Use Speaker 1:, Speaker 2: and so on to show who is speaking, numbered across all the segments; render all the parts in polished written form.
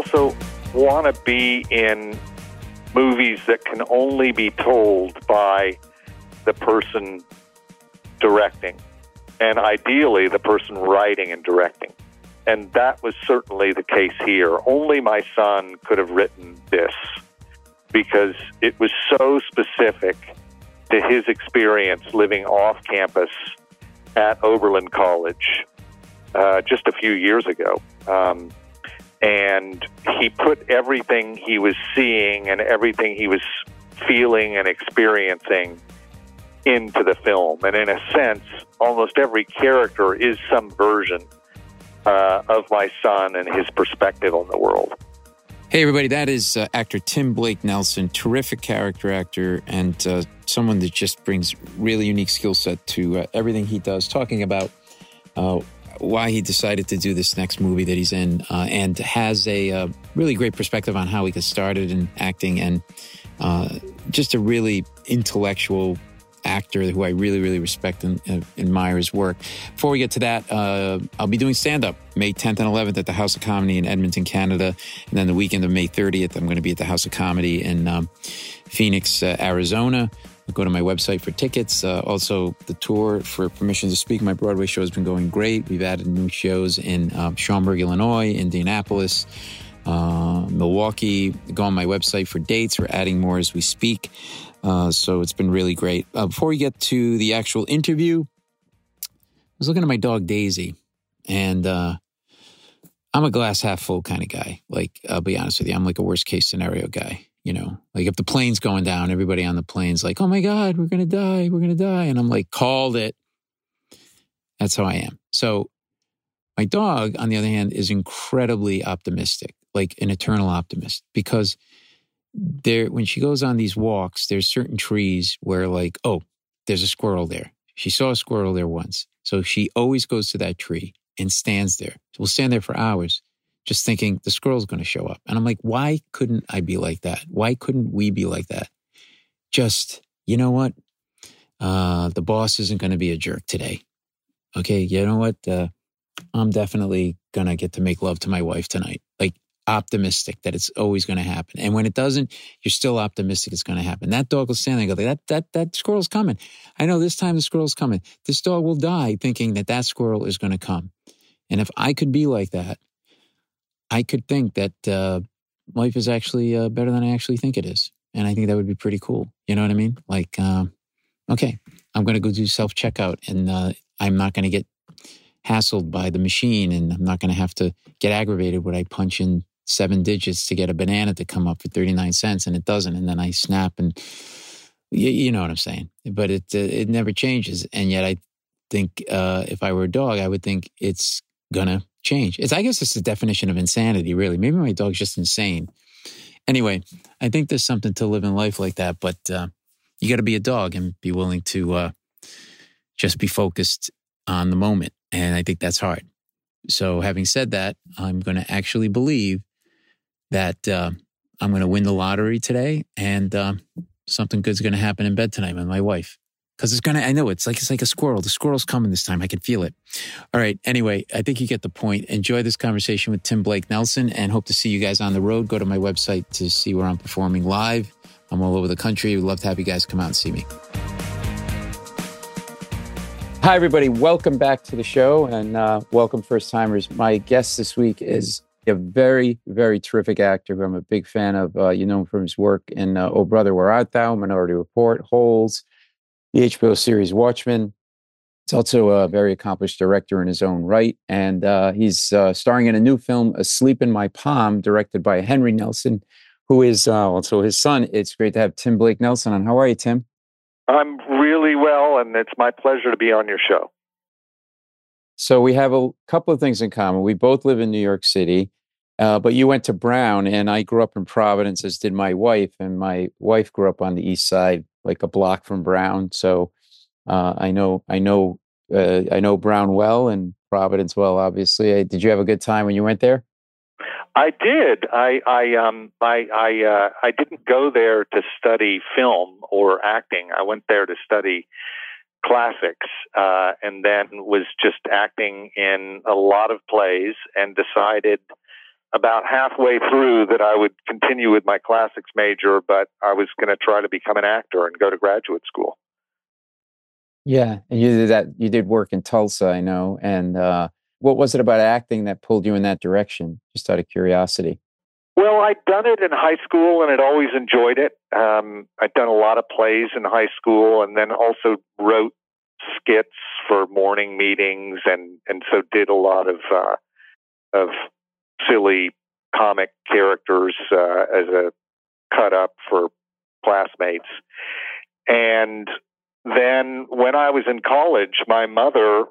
Speaker 1: also want to be in movies that can only be told by the person directing, and ideally the person writing and directing. And that was certainly the case here. Only my son could have written this because it was so specific to his experience living off campus at Oberlin College just a few years ago. And he put everything he was seeing and everything he was feeling and experiencing into the film. And in a sense, almost every character is some version of my son and his perspective on the world.
Speaker 2: Hey, everybody, that is actor Tim Blake Nelson, terrific character actor, and someone that just brings really unique skill set to everything he does, talking about why he decided to do this next movie that he's in, and has a really great perspective on how he got started in acting, and just a really intellectual actor who I really, really respect and admire his work. Before we get to that, I'll be doing stand-up May 10th and 11th at the House of Comedy in Edmonton, Canada. And then the weekend of May 30th, I'm going to be at the House of Comedy in Phoenix, Arizona. Go to my website for tickets. Also, the tour for permission to speak. My Broadway show has been going great. We've added new shows in Schaumburg, Illinois, Indianapolis, Milwaukee. Go on my website for dates. We're adding more as we speak. So it's been really great. Before we get to the actual interview, I was looking at my dog Daisy, and I'm a glass half full kind of guy. Like, I'll be honest with you, I'm like a worst case scenario guy. You know, like if the plane's going down, everybody on the plane's like, oh my God, we're going to die. We're going to die. And I'm like, called it. That's how I am. So my dog, on the other hand, is incredibly optimistic, like an eternal optimist, because when she goes on these walks, there's certain trees where like, oh, there's a squirrel there. She saw a squirrel there once. So she always goes to that tree and stands there. So we'll stand there for hours just thinking the squirrel's going to show up. And I'm like, why couldn't I be like that? Why couldn't we be like that? Just, you know what? The boss isn't going to be a jerk today. Okay, you know what? I'm definitely going to get to make love to my wife tonight. Like, optimistic that it's always going to happen. And when it doesn't, you're still optimistic it's going to happen. That dog will stand there and go, that squirrel's coming. I know this time the squirrel's coming. This dog will die thinking that squirrel is going to come. And if I could be like that, I could think that life is actually better than I actually think it is. And I think that would be pretty cool. You know what I mean? Like, okay, I'm going to go do self-checkout, and I'm not going to get hassled by the machine, and I'm not going to have to get aggravated when I punch in 7 digits to get a banana to come up for 39 cents, and it doesn't. And then I snap, and you know what I'm saying. But it never changes. And yet I think if I were a dog, I would think it's going to change. I guess it's the definition of insanity, really. Maybe my dog's just insane. Anyway, I think there's something to living life like that, but you got to be a dog and be willing to just be focused on the moment. And I think that's hard. So having said that, I'm going to actually believe that I'm going to win the lottery today, and something good's going to happen in bed tonight with my wife. Because I know it's like a squirrel. The squirrel's coming this time. I can feel it. All right. Anyway, I think you get the point. Enjoy this conversation with Tim Blake Nelson, and hope to see you guys on the road. Go to my website to see where I'm performing live. I'm all over the country. We'd love to have you guys come out and see me. Hi, everybody. Welcome back to the show, and welcome first-timers. My guest this week is a very, very terrific actor who I'm a big fan of. You know him from his work in Oh Brother, Where Art Thou?, Minority Report, Holes, the HBO series Watchmen. He's also a very accomplished director in his own right, and he's starring in a new film, Asleep in My Palm, directed by Henry Nelson, who is also his son. It's great to have Tim Blake Nelson on. How are you, Tim?
Speaker 1: I'm really well, and it's my pleasure to be on your show.
Speaker 2: So we have a couple of things in common. We both live in New York City, but you went to Brown, and I grew up in Providence, as did my wife, and my wife grew up on the East Side, like a block from Brown. So I know Brown well, and Providence well, obviously. Did you have a good time when you went there?
Speaker 1: I did. I didn't go there to study film or acting. I went there to study classics, and then was just acting in a lot of plays, and decided about halfway through that I would continue with my classics major, but I was going to try to become an actor and go to graduate school.
Speaker 2: Yeah, and you did that. You did work in Tulsa, I know. And what was it about acting that pulled you in that direction? Just out of curiosity.
Speaker 1: Well, I'd done it in high school and had always enjoyed it. I'd done a lot of plays in high school, and then also wrote skits for morning meetings, and so did a lot of silly comic characters as a cut up for classmates. And then when I was in college, my mother,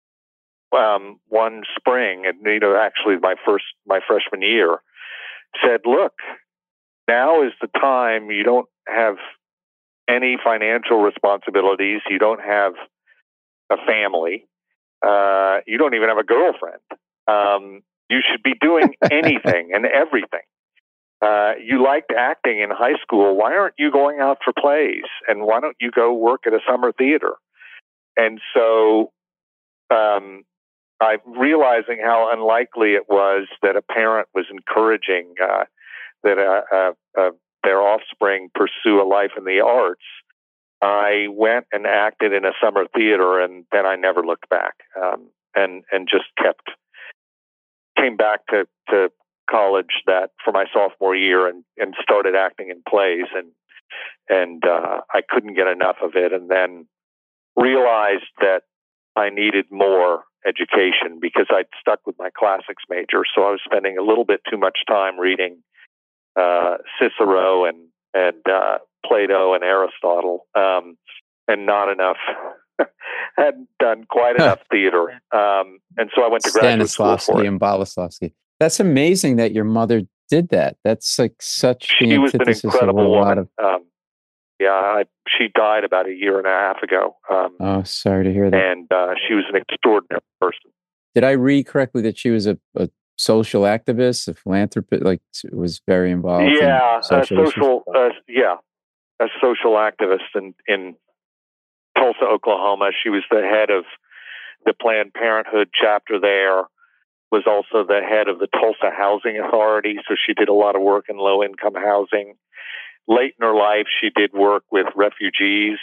Speaker 1: one spring, and actually my freshman year, said, "Look, now is the time. You don't have any financial responsibilities. You don't have a family. You don't even have a girlfriend. You should be doing anything and everything. You liked acting in high school. Why aren't you going out for plays? And why don't you go work at a summer theater?" And so I'm realizing how unlikely it was that a parent was encouraging that their offspring pursue a life in the arts. I went and acted in a summer theater, and then I never looked back, and just came back to college that for my sophomore year and started acting in plays, and I couldn't get enough of it, and then realized that I needed more education because I'd stuck with my classics major. So I was spending a little bit too much time reading Cicero and Plato and Aristotle, and not enough. Hadn't done quite enough theater, and so I went to graduate school for it.
Speaker 2: And Boleslavsky. That's amazing that your mother did that. That's like such the antithesis
Speaker 1: was an incredible
Speaker 2: of a lot of.
Speaker 1: She died about a year and a half ago.
Speaker 2: Oh, sorry to hear that.
Speaker 1: And she was an extraordinary person.
Speaker 2: Did I read correctly that she was a social activist, a philanthropist, like was very involved?
Speaker 1: Yeah,
Speaker 2: in social
Speaker 1: a social activist in Tulsa, Oklahoma. She was the head of the Planned Parenthood chapter there. Was also the head of the Tulsa Housing Authority, so she did a lot of work in low-income housing. Late in her life, she did work with refugees,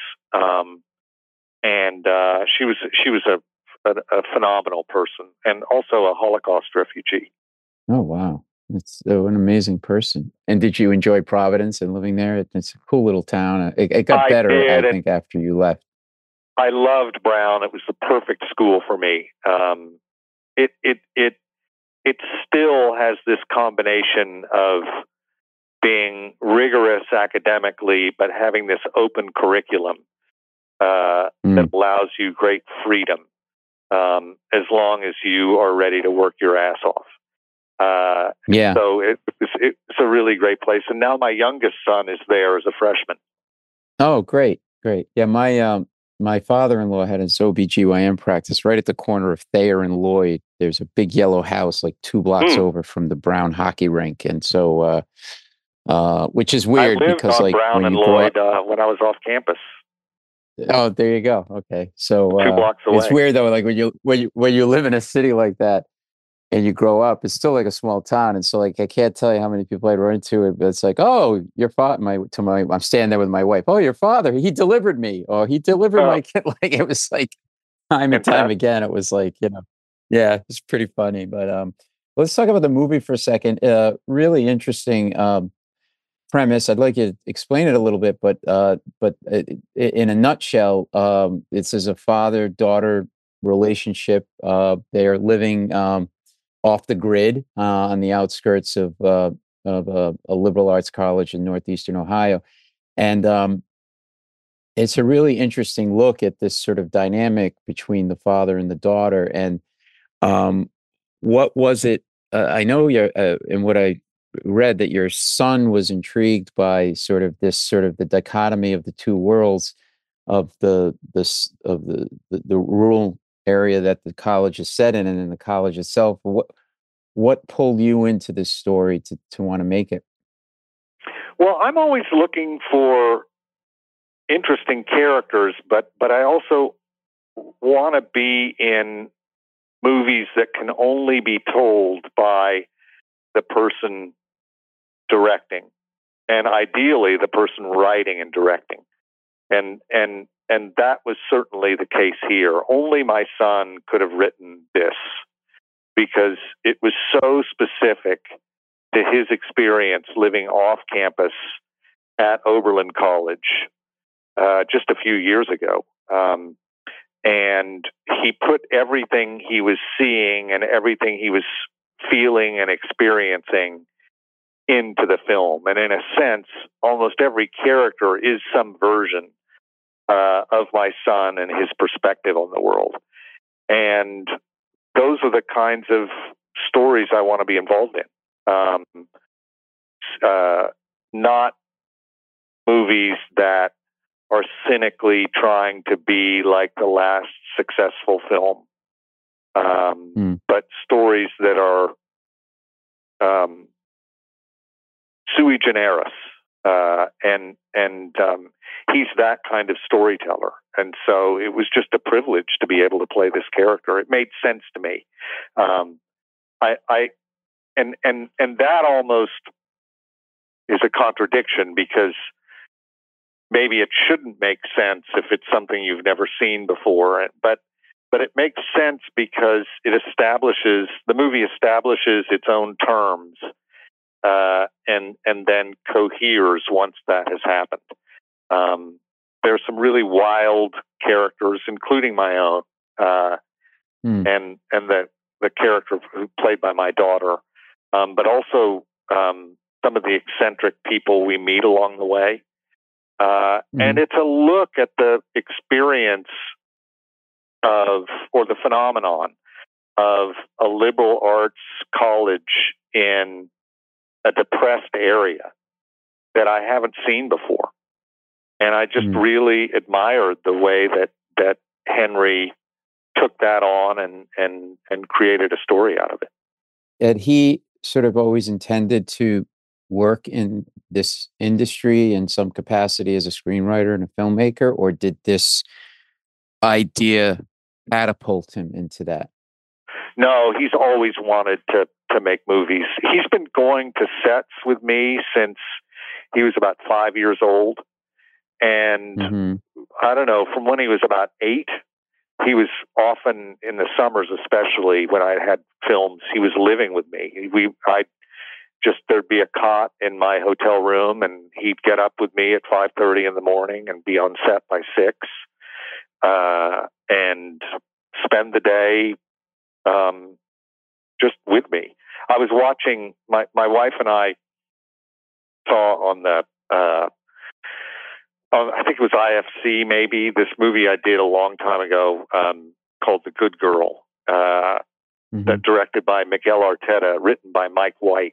Speaker 1: and she was a phenomenal person, and also a Holocaust refugee.
Speaker 2: Oh wow, that's an amazing person. And did you enjoy Providence and living there? It's a cool little town. It got better, I think, after you left.
Speaker 1: I loved Brown. It was the perfect school for me. It still has this combination of being rigorous academically, but having this open curriculum that allows you great freedom as long as you are ready to work your ass off. So it's a really great place. And now my youngest son is there as a freshman.
Speaker 2: Oh, great. Yeah, my father-in-law had his OBGYN practice right at the corner of Thayer and Lloyd. There's a big yellow house like 2 blocks over from the Brown hockey rink. And so, which is weird because like
Speaker 1: Brown and Lloyd when I was off campus.
Speaker 2: Oh, there you go. Okay. So
Speaker 1: 2 blocks away.
Speaker 2: It's weird though, like when you live in a city like that and you grow up, it's still like a small town. And so like I can't tell you how many people I'd run into it, but it's like, oh, your father I'm standing there with my wife. Oh, your father, he delivered me. Or he delivered my kid. Like it was like time and time again. It was like, yeah, it's pretty funny. But let's talk about the movie for a second. Really interesting premise. I'd like you to explain it a little bit, but in a nutshell, it's as a father-daughter relationship. They are living off the grid on the outskirts of a liberal arts college in northeastern Ohio, and it's a really interesting look at this sort of dynamic between the father and the daughter. And what was it? I know you're, and what I read that your son was intrigued by sort of the dichotomy of the two worlds of the rural area that the college is set in and in the college itself. What pulled you into this story to want to make it?
Speaker 1: Well, I'm always looking for interesting characters, but I also want to be in movies that can only be told by the person directing, and ideally the person writing and directing. And that was certainly the case here. Only my son could have written this because it was so specific to his experience living off campus at Oberlin College just a few years ago. And he put everything he was seeing and everything he was feeling and experiencing into the film. And in a sense, almost every character is some version of my son and his perspective on the world. And those are the kinds of stories I want to be involved in. Not movies that are cynically trying to be like the last successful film, but stories that are sui generis, and he's that kind of storyteller. And so it was just a privilege to be able to play this character. It made sense to me. And that almost is a contradiction, because maybe it shouldn't make sense if it's something you've never seen before. But it makes sense because the movie establishes its own terms, and then coheres once that has happened. There's some really wild characters, including my own, and the character played by my daughter, but also some of the eccentric people we meet along the way. And it's a look at the experience or the phenomenon of a liberal arts college in a depressed area that I haven't seen before. And I just really admired the way that Henry took that on and created a story out of it.
Speaker 2: Had he sort of always intended to work in this industry in some capacity as a screenwriter and a filmmaker, or did this idea catapult him into that?
Speaker 1: No, he's always wanted to make movies. He's been going to sets with me since he was about 5 years old. And I don't know, from when he was about 8, he was often, in the summers especially, when I had films, he was living with me. There'd be a cot in my hotel room, and he'd get up with me at 5:30 in the morning and be on set by 6, and spend the day just with me. I was watching, my wife and I saw on the, I think it was IFC maybe, this movie I did a long time ago called The Good Girl, that directed by Miguel Arteta, written by Mike White.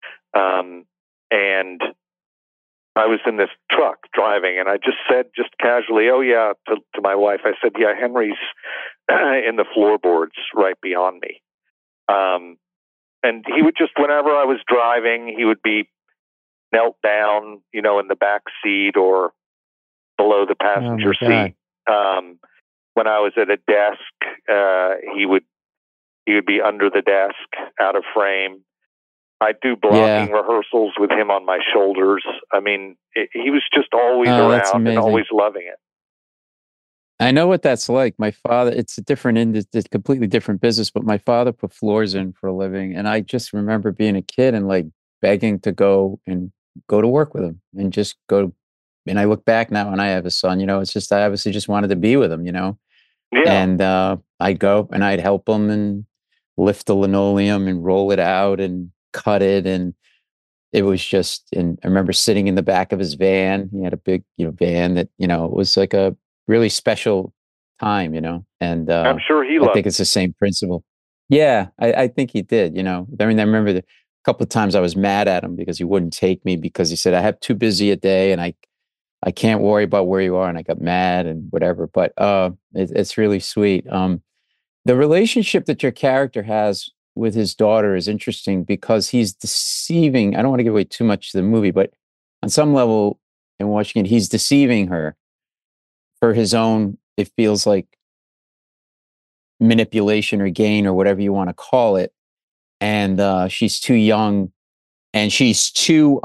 Speaker 1: And I was in this truck driving, and I just said, just casually, "Oh yeah," to my wife. I said, "Yeah, Henry's in the floorboards right beyond me." And he would just, whenever I was driving, he would be knelt down, in the back seat or below the passenger seat. When I was at a desk, he would be under the desk, out of frame. I do blocking rehearsals with him on my shoulders. I mean, he was just always around and always loving it.
Speaker 2: I know what that's like. My father, it's a completely different business, but my father put floors in for a living. And I just remember being a kid and like begging to go to work with him and just go. And I look back now and I have a son, it's just, I obviously just wanted to be with him, Yeah. And I'd go and I'd help him and lift the linoleum and roll it out and cut it. And it was just, and I remember sitting in the back of his van. He had a big, van that, it was like a really special time, and
Speaker 1: I'm sure he loved
Speaker 2: I think it's the same principle. Yeah, I think he did, I mean, I remember a couple of times I was mad at him because he wouldn't take me because he said, "I have too busy a day and I can't worry about where you are." And I got mad and whatever, but it's really sweet. The relationship that your character has with his daughter is interesting because he's deceiving. I don't want to give away too much to the movie, but on some level in watching it, he's deceiving her for his own, it feels like, manipulation or gain or whatever you want to call it. and she's too young, and she's too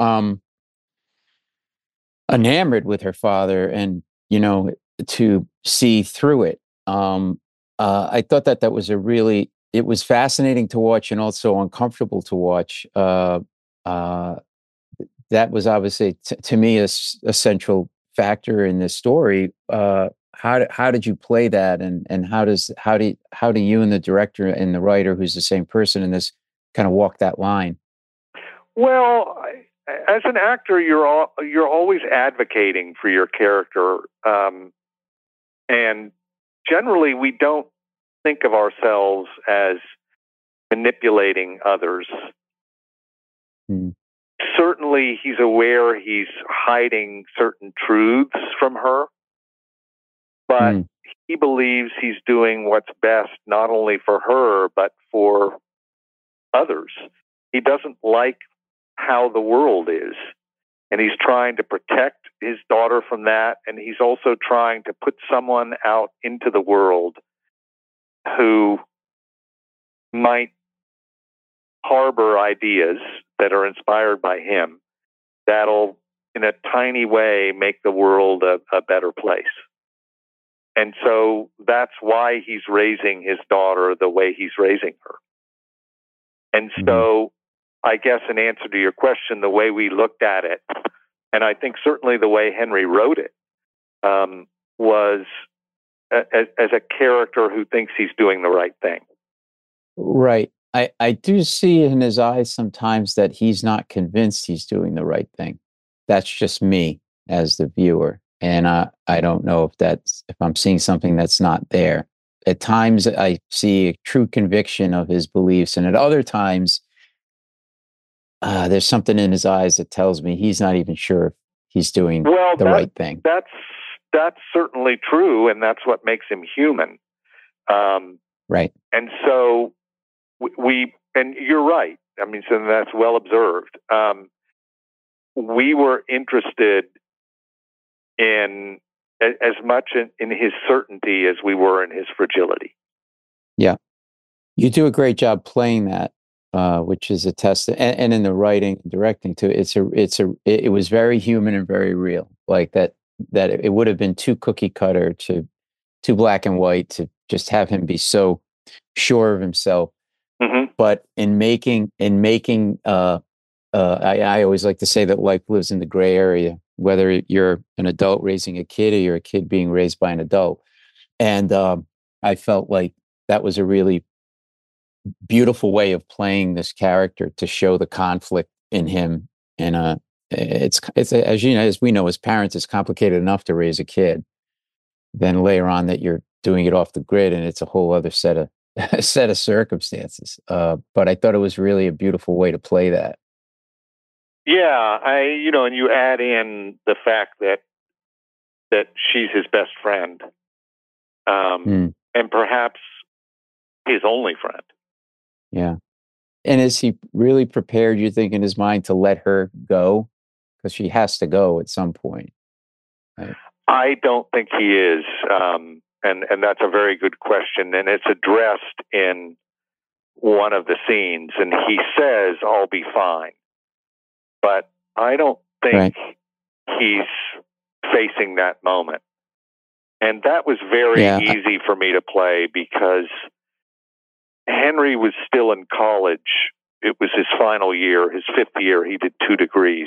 Speaker 2: enamored with her father, and to see through it. I thought that was it was fascinating to watch and also uncomfortable to watch. Uh, that was obviously to me a central factor in this story. How did you play that, and how do you and the director and the writer, who's the same person in this, kind of walk that line?
Speaker 1: Well, as an actor, you're always advocating for your character, and generally, we don't think of ourselves as manipulating others.
Speaker 2: Mm.
Speaker 1: Certainly, he's aware he's hiding certain truths from her, but
Speaker 2: Mm.
Speaker 1: he believes he's doing what's best not only for her, but for others. He doesn't like how the world is, and he's trying to protect his daughter from that, and he's also trying to put someone out into the world who might harbor ideas that are inspired by him that'll, in a tiny way, make the world a better place. And so that's why he's raising his daughter the way he's raising her. And so, I guess in answer to your question, the way we looked at it, and I think certainly the way Henry wrote it, was as a character who thinks he's doing the right thing.
Speaker 2: Right. I do see in his eyes sometimes that he's not convinced he's doing the right thing. That's just me as the viewer. And I don't know if I'm seeing something that's not there. At times I see a true conviction of his beliefs, and at other times there's something in his eyes that tells me he's not even sure if he's doing the right thing.
Speaker 1: That's certainly true, and that's what makes him human.
Speaker 2: Right.
Speaker 1: And so and you're right. I mean, so that's well observed. We were interested in as much in his certainty as we were in his fragility.
Speaker 2: Yeah. You do a great job playing that, which is a test, and in the writing and directing too. It was very human and very real. Like that it would have been too cookie cutter, too black and white, to just have him be so sure of himself.
Speaker 1: Mm-hmm.
Speaker 2: But I always like to say that life lives in the gray area, whether you're an adult raising a kid or you're a kid being raised by an adult. And I felt like that was a really beautiful way of playing this character, to show the conflict in him. And it's as you know, as we know as parents, it's complicated enough to raise a kid. Then later on, that you're doing it off the grid, and it's a whole other set of circumstances. But I thought it was really a beautiful way to play that.
Speaker 1: Yeah, and you add in the fact that she's his best friend, and perhaps his only friend.
Speaker 2: Yeah. And is he really prepared, you think, in his mind, to let her go? Because she has to go at some point. Right?
Speaker 1: I don't think he is. And that's a very good question. And it's addressed in one of the scenes. And he says, "I'll be fine." But I don't think he's facing that moment. And that was very easy for me to play, because Henry was still in college. It was his final year, his fifth year. He did 2 degrees.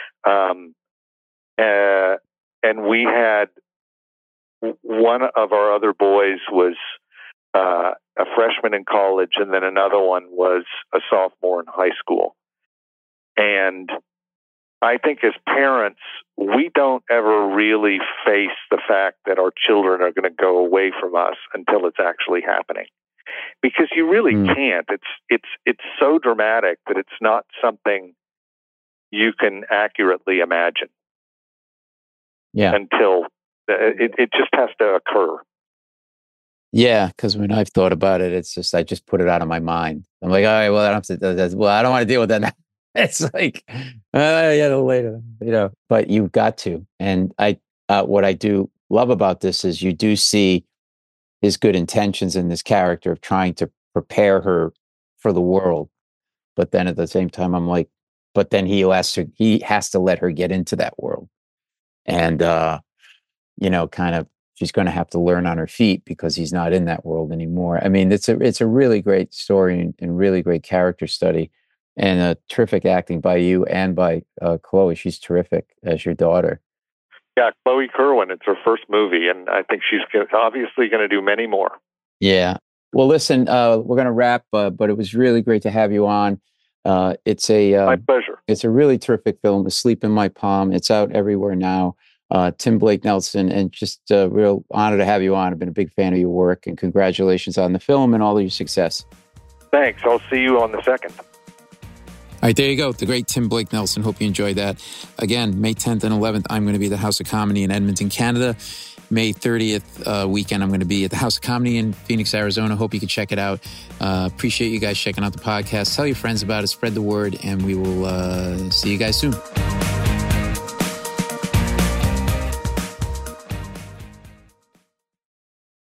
Speaker 1: And we had one of our other boys was a freshman in college, and then another one was a sophomore in high school. And I think as parents, we don't ever really face the fact that our children are going to go away from us until it's actually happening, because you really can't. It's so dramatic that it's not something you can accurately imagine.
Speaker 2: Yeah.
Speaker 1: Until it just has to occur.
Speaker 2: Yeah, because when I've thought about it, it's just I just put it out of my mind. I'm like, all right, well, I don't have to. Well, I don't want to deal with that now. It's like, yeah, later, But you've got to. And what I do love about this is you do see his good intentions in this character of trying to prepare her for the world. But then at the same time, I'm like, but then he has to let her get into that world. And, kind of, she's going to have to learn on her feet because he's not in that world anymore. I mean, it's a really great story and really great character study, and terrific acting by you and by Chloe. She's terrific as your daughter.
Speaker 1: Yeah, Chloe Kerwin. It's her first movie, and I think she's obviously going to do many more.
Speaker 2: Yeah. Well, listen, we're going to wrap, but it was really great to have you on. It's
Speaker 1: my pleasure.
Speaker 2: It's a really terrific film, Asleep in My Palm. It's out everywhere now. Tim Blake Nelson, and just a real honor to have you on. I've been a big fan of your work, and congratulations on the film and all of your success.
Speaker 1: Thanks. I'll see you on the 2nd.
Speaker 2: All right, there you go. The great Tim Blake Nelson. Hope you enjoyed that. Again, May 10th and 11th, I'm going to be at the House of Comedy in Edmonton, Canada. May 30th weekend, I'm going to be at the House of Comedy in Phoenix, Arizona. Hope you can check it out. Appreciate you guys checking out the podcast. Tell your friends about it. Spread the word, and we will see you guys soon.